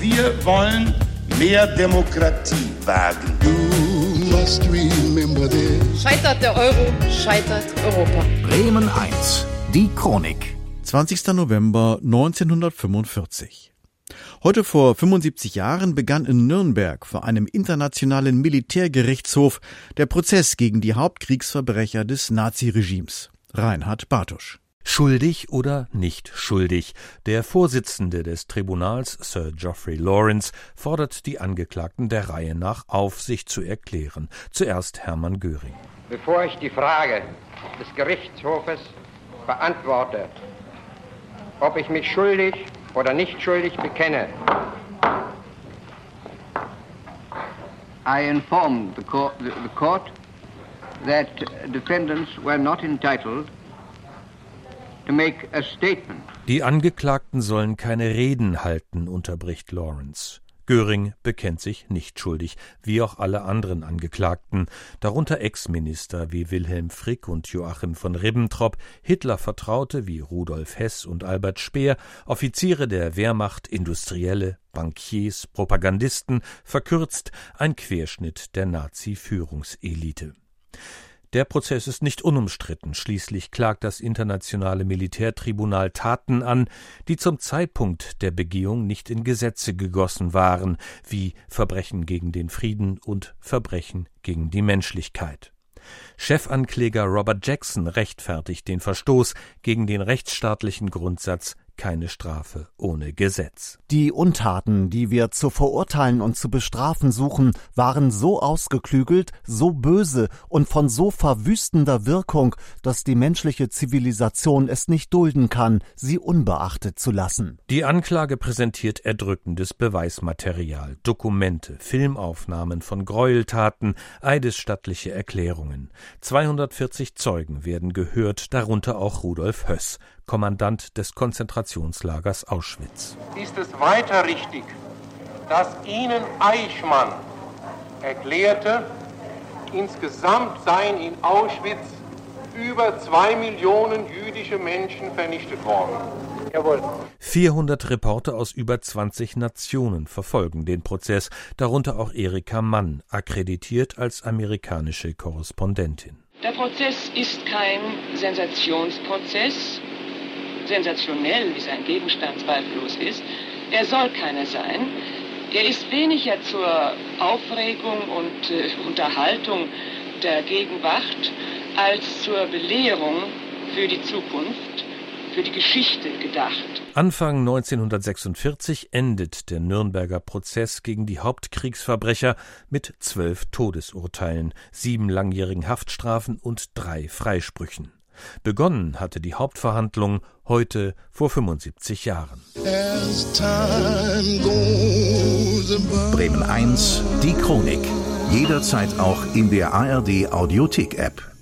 Wir wollen mehr Demokratie wagen. Scheitert der Euro, scheitert Europa. Bremen 1, die Chronik. 20. November 1945. Heute vor 75 Jahren begann in Nürnberg vor einem internationalen Militärgerichtshof der Prozess gegen die Hauptkriegsverbrecher des Naziregimes. Reinhard Bartusch. Schuldig oder nicht schuldig? Der Vorsitzende des Tribunals, Sir Geoffrey Lawrence, fordert die Angeklagten der Reihe nach auf, sich zu erklären. Zuerst Hermann Göring. Bevor ich die Frage des Gerichtshofes beantworte, ob ich mich schuldig oder nicht schuldig bekenne, I informed the court that defendants were not entitled to make a statement. Die Angeklagten sollen keine Reden halten, unterbricht Lawrence. Göring bekennt sich nicht schuldig, wie auch alle anderen Angeklagten, darunter Ex-Minister wie Wilhelm Frick und Joachim von Ribbentrop, Hitler-Vertraute wie Rudolf Hess und Albert Speer, Offiziere der Wehrmacht, Industrielle, Bankiers, Propagandisten, verkürzt ein Querschnitt der Nazi-Führungselite. Der Prozess ist nicht unumstritten. Schließlich klagt das internationale Militärtribunal Taten an, die zum Zeitpunkt der Begehung nicht in Gesetze gegossen waren, wie Verbrechen gegen den Frieden und Verbrechen gegen die Menschlichkeit. Chefankläger Robert Jackson rechtfertigt den Verstoß gegen den rechtsstaatlichen Grundsatz keine Strafe ohne Gesetz. Die Untaten, die wir zu verurteilen und zu bestrafen suchen, waren so ausgeklügelt, so böse und von so verwüstender Wirkung, dass die menschliche Zivilisation es nicht dulden kann, sie unbeachtet zu lassen. Die Anklage präsentiert erdrückendes Beweismaterial, Dokumente, Filmaufnahmen von Gräueltaten, eidesstattliche Erklärungen. 240 Zeugen werden gehört, darunter auch Rudolf Höss, Kommandant des Konzentrationslagers Auschwitz. Ist es weiter richtig, dass Ihnen Eichmann erklärte, insgesamt seien in Auschwitz über 2 Millionen jüdische Menschen vernichtet worden? Jawohl. 400 Reporter aus über 20 Nationen verfolgen den Prozess, darunter auch Erika Mann, akkreditiert als amerikanische Korrespondentin. Der Prozess ist kein Sensationsprozess, sensationell wie sein Gegenstand zweifellos ist. Er soll keiner sein. Er ist weniger zur Aufregung und Unterhaltung der Gegenwart als zur Belehrung für die Zukunft, für die Geschichte gedacht. Anfang 1946 endet der Nürnberger Prozess gegen die Hauptkriegsverbrecher mit 12 Todesurteilen, 7 langjährigen Haftstrafen und 3 Freisprüchen. Begonnen hatte die Hauptverhandlung heute vor 75 Jahren. Bremen 1, die Chronik. Jederzeit auch in der ARD Audiothek-App.